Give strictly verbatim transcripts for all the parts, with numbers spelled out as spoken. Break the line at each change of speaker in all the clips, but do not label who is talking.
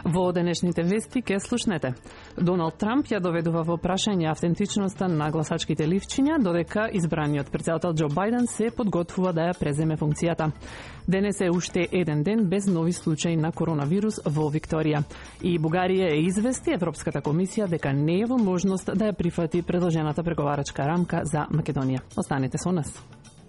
Во денешните вести ке слушнете. Доналд Трамп ја доведува во прашање автентичноста на гласачките ливчиња, додека избраниот претседател Џо Бајден се подготвува да ја преземе функцијата. Денес е уште еден ден без нови случаи на коронавирус во Викторија. И Бугарија е извести Европската комисија дека не е во можност да ја прифати предложената преговарачка рамка за Македонија. Останете со нас.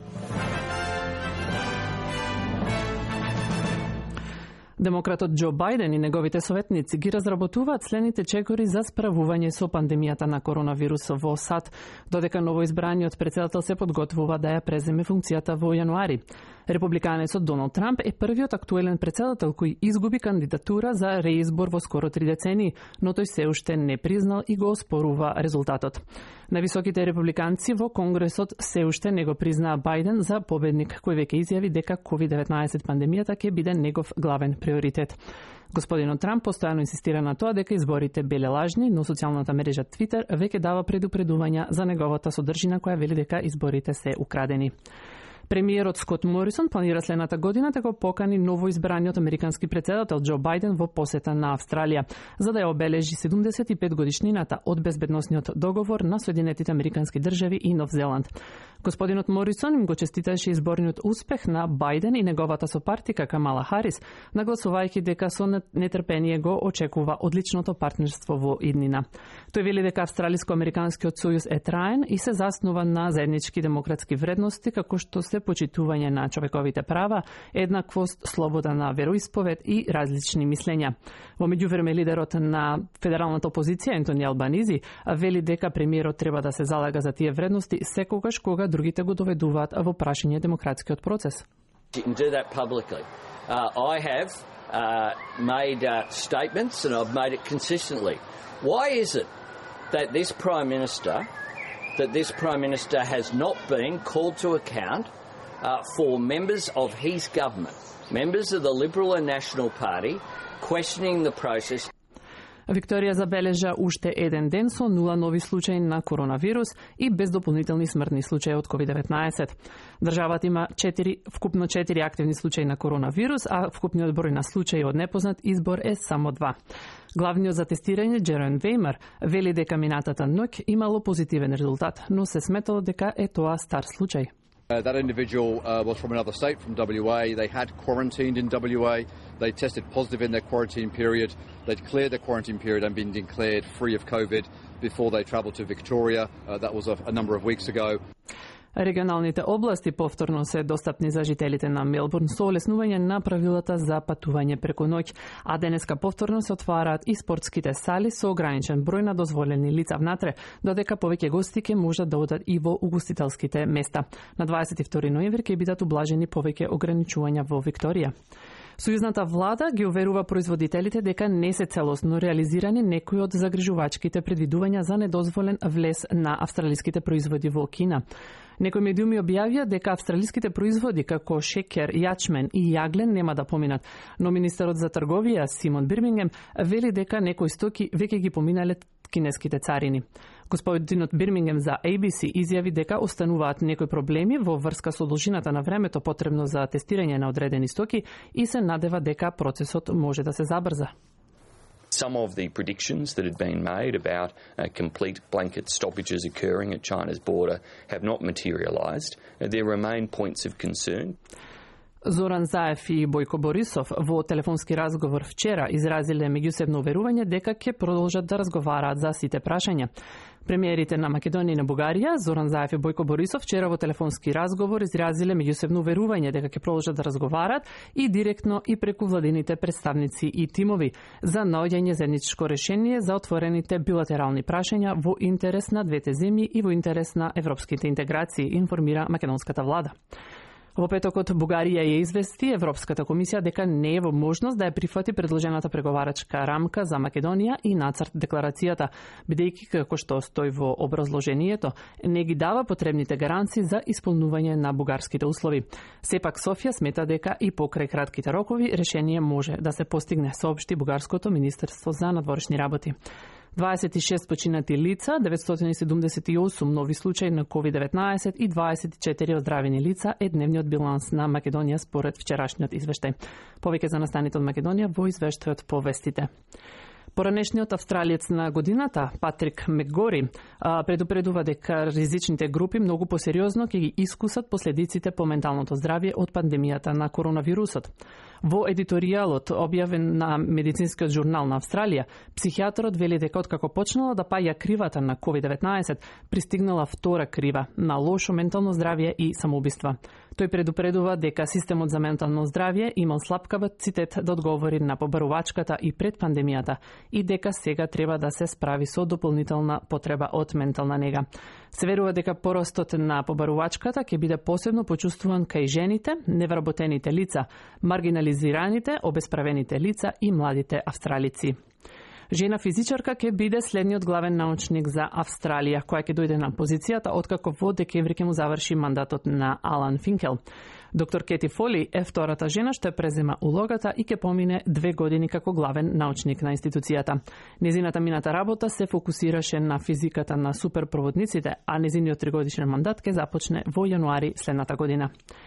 Демократот Џо Бајден и неговите советници ги разработуваат следните чекори за справување со пандемијата на коронавирус во САД, додека новоизбраниот претседател се подготвува да ја преземе функцијата во јануари. Републиканецот Доналд Трамп е првиот актуелен претседател кој изгуби кандидатура за реизбор во скоро три децении, но тој се уште не признал и го оспорува резултатот. Нависоките републиканци во Конгресот се уште не го признаа Бајден за победник, кој веќе изјави дека ковид деветнаесет пандемијата ќе биде негов главен приоритет. Господинот Трамп постојано инсистира на тоа дека изборите беле лажни, но социјалната мрежа Твитер веќе дава предупредувања за неговата содржина која вели дека изборите се украдени. Премиерот Скот Морисон планира следната година да го покани новоизбраниот американски претседател Џо Бајден во посета на Австралија, за да ја обележи седумдесет и пет годишнината од безбедносниот договор на Соединетите американски држави и Нов Зеланд. Господинот Морисон им го честиташе изборниот успех на Бајден и неговата сопартика Камала Харис, нагласувајќи дека со нетрпение го очекува одличното партнерство во иднина. Тој вели дека Австралиско-американскиот сојуз е траен и се заснува на заеднички демократски вредности, како што се почитување на човековите права, еднаквост, слобода на вероисповед и различни мислења. Во меѓувреме, лидерот на федералната опозиција Ентони Албанизи вели дека премиерот треба да се залага за тие вредности секогаш кога другите го доведуваат во прашање демократскиот процес.
You can do that publicly. Uh, I have uh, made uh, statements and I've made it consistently. Why is it that this Prime Minister that this Prime Minister has not been called to account uh, for members of his government, members of the Liberal and National Party, questioning the process?
Викторија забележа уште еден ден со нула нови случаи на коронавирус и без дополнителни смртни случаи од ковид деветнаесет. Државата има четири, вкупно четири активни случаи на коронавирус, а вкупниот број на случаи од непознат избор е само два. Главниот за тестирање Джерон Веймер вели дека минатата ноќ имало позитивен резултат, но се сметало дека е тоа стар случај.
Uh, that individual uh, was from another state, from W A. They had quarantined in W A. They tested positive in their quarantine period. They'd cleared their quarantine period and been declared free of COVID before they travelled to Victoria. Uh, that was a, a number of weeks ago.
Регионалните области повторно се достапни за жителите на Мелбурн со олеснување на правилата за патување преку ноќ, а денеска повторно се отвараат и спортските сали со ограничен број на дозволени лица внатре, додека повеќе гости ќе можат да одат и во угостителските места. На дваесет и втори ноември ќе бидат ублажени повеќе ограничувања во Викторија. Сојузната влада ги уверува производителите дека не се целосно реализирани некои од загрижувачките предвидувања за недозволен влез на австралиските производи во Кина. Некои медиуми објавија дека австралиските производи како шеќер, јачмен и јаглен нема да поминат, но министерот за трговија Симон Бирмингем вели дека некои стоки веќе ги поминале кинеските царини. Господинот Бирмингем за A B C изјави дека остануваат некои проблеми во врска со должината на времето потребно за тестирање на одредени стоки и се надева дека процесот може да се забрза.
Some of the predictions that had been made about uh, complete blanket stoppages occurring at China's border have not materialised. Uh, there remain points of concern.
Зоран Заев и Бојко Борисов во телефонски разговор вчера изразиле меѓусебно уверување дека ќе продолжат да разговараат за сите прашања. Премиерите на Македонија и на Бугарија, Зоран Заев и Бојко Борисов, вчера во телефонски разговор изразиле меѓусебно уверување дека ќе продолжат да разговараат и директно и преку владините представници и тимови за наоѓање заедничко решение за отворените билатерални прашања во интерес на двете земји и во интерес на европските интеграции, информира македонската влада. Во петокот Бугарија ја извести Европската комисија дека не е во можност да ја прифати предложената преговарачка рамка за Македонија и нацрт декларацијата, бидејќи како што стои во образложението, не ги дава потребните гаранции за исполнување на бугарските услови. Сепак Софија смета дека и покрај кратките рокови решение може да се постигне, соопшти бугарското министерство за надворешни работи. дваесет и шест починати лица, деветстотини и седумдесет и осум нови случаи на ковид деветнаесет и дваесет и четири оздравени лица е дневниот биланс на Македонија според вчерашниот извештај. Повеќе за настаните од Македонија во извештајот по вестите. Поранешниот австралиец на годината, Патрик Мекгори, предупредува дека ризичните групи многу посериозно ќе ги искусат последиците по менталното здравје од пандемијата на коронавирусот. Во едиторијалот објавен на медицинскиот журнал на Австралија, психијатрот вели дека откако почнала да паја кривата на ковид деветнаесет, пристигнала втора крива на лошо ментално здравје и самоубиства. Тој предупредува дека системот за ментално здравје имал слаб капацитет да одговори на побарувачката и пред пандемијата и дека сега треба да се справи со дополнителна потреба од ментална нега. Се верува дека порастот на побарувачката ќе биде посебно почувствуван кај жените, невработените лица, маргинализираните, обесправените лица и младите австралици. Жена физичарка ќе биде следниот главен научник за Австралија, која ќе дојде на позицијата откако во декември ќе му заврши мандатот на Алан Финкел. Доктор Кети Фоли е втората жена што ја презема улогата и ќе помине две години како главен научник на институцијата. Незината мината работа се фокусираше на физиката на суперпроводниците, а незиниот тригодишен мандат ќе започне во јануари следната година.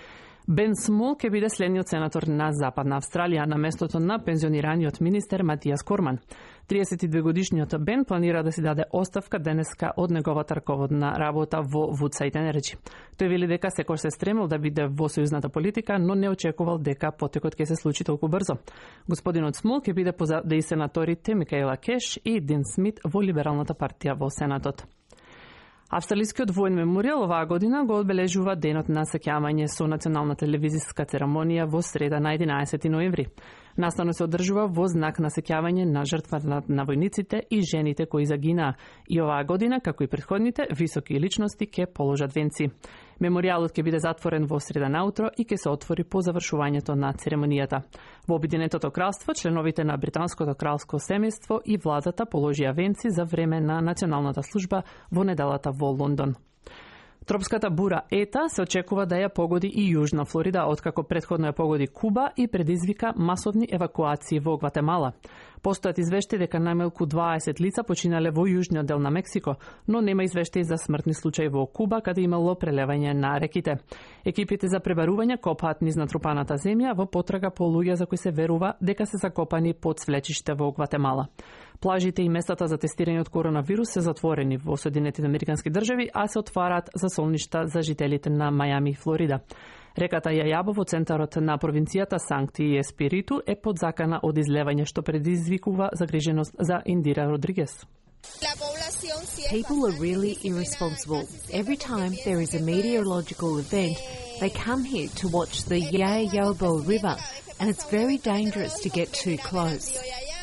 Бен Смол ќе биде следниот сенатор на Западна Австралија на местото на пензионираниот министер Матијас Корман. триесет и две годишниот Бен планира да си даде оставка денеска од неговата раководна работа во Woodside Energy. Тој вели дека секој се стремил да биде во сојузната политика, но не очекувал дека потекот ќе се случи толку брзо. Господинот Смол ќе биде позади сенаторите Микаела Кеш и Дин Смит во Либералната партија во Сенатот. Австралискиот воен меморијал оваа година го одбележува денот на сеќавање со национална телевизиска церемонија во среда на единаесети ноември. Настанот се одржува во знак на сеќавање на жртва на војниците и жените кои загинаа. И оваа година, како и претходните, високи личности ќе положат венци. Меморијалот ќе биде затворен во среда наутро и ќе се отвори по завршувањето на церемонијата. Во Обединетото кралство, членовите на британското кралско семејство и владата положија венци за време на националната служба во неделата во Лондон. Тропската бура Ета се очекува да ја погоди и Јужна Флорида, откако претходно ја погоди Куба и предизвика масовни евакуации во Гватемала. Постојат извештаи дека најмалку дваесет лица починале во јужниот дел на Мексико, но нема извештаи за смртни случаи во Куба, каде имало прелевање на реките. Екипите за пребарување копаат низ натрупаната земја во потрага по луѓе за кои се верува дека се закопани под свлечиште во Гватемала. Плажите и местата за тестирање од коронавирус се затворени во Соединетите Американски држави, а се отвараат за солништа за жителите на Мајами и Флорида. Реката Јајабо во центарот на провинцијата Санкти Еспириту е под закана од излевање, што предизвикува загриженост за Индира Родригес.
People are really irresponsible. Every time there is a meteorological event, they come here to watch the Yayaobo River, and it's very dangerous to get too close.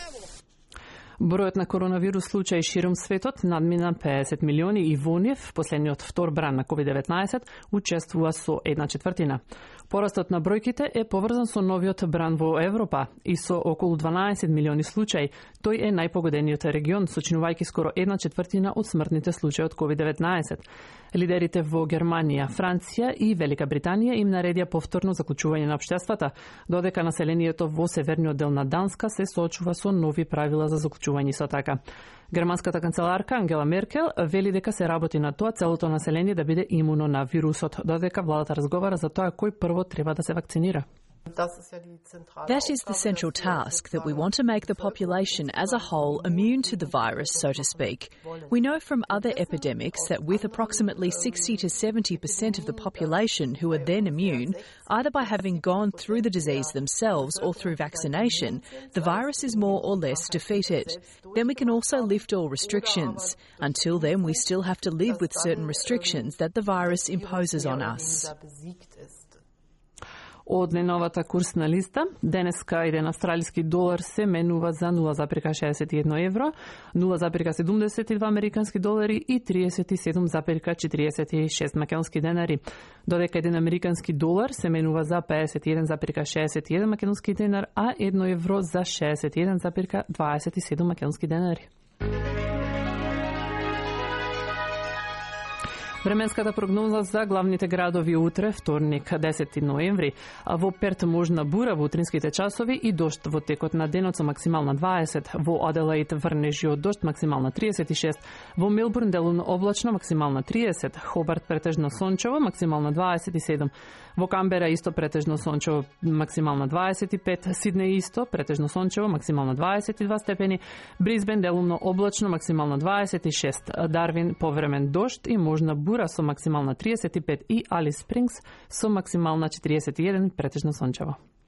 Бројот на коронавирус случаи широм светот надмина педесет милиони и во нив последниот втор бран на ковид деветнаесет учествува со една четвртина. Порастот на бројките е поврзан со новиот бран во Европа и со околу дванаесет милиони случаи. Тој е најпогодениот регион, сочинувајќи скоро една четвртина од смртните случаи од ковид деветнаесет. Лидерите во Германија, Франција и Велика Британија им наредија повторно заклучување на општествата, додека населението во северниот дел на Данска се соочува со нови правила за заклучување со така. Германската канцеларка Ангела Меркел вели дека се работи на тоа целото население да биде имуно на вирусот, додека владата разговара за тоа кој прво треба да се вакцинира.
That is the central task, that we want to make the population as a whole immune to the virus, so to speak. We know from other epidemics that with approximately sixty to seventy percent of the population who are then immune, either by having gone through the disease themselves or through vaccination, the virus is more or less defeated. Then we can also lift all restrictions. Until then, we still have to live with certain restrictions that the virus imposes on us.
Од деновата курсна листа, денеска еден австралиски долар се менува за нула запирка шеесет и едно евро, нула запирка седумдесет и два американски долари и триесет и седум запирка четириесет и шест македонски денари, додека еден американски долар се менува за педесет и еден запирка шеесет и еден македонски денар, а едно евро за шеесет и еден запирка дваесет и седум македонски денари. Временската прогноза за главните градови утре, вторник, десети ноември. Во Перт можна бура во утринските часови и дожд во текот на денот со максимална дваесет. Во Аделаид врнежи од дожд максимална триесет и шест. Во Мелбурн делумно облачно максимална триесет. Хобарт претежно сончево максимална дваесет и седум. Во Камбера исто претежно сончево максимална дваесет и пет. Сиднеј исто претежно сончево максимална дваесет и два степени. Брисбен делумно облачно максимална дваесет и шест. Дарвин повремен дожд и можна бура со максимална триесет и пет и Алис Спрингс со максимална четириесет и еден претежно сончево.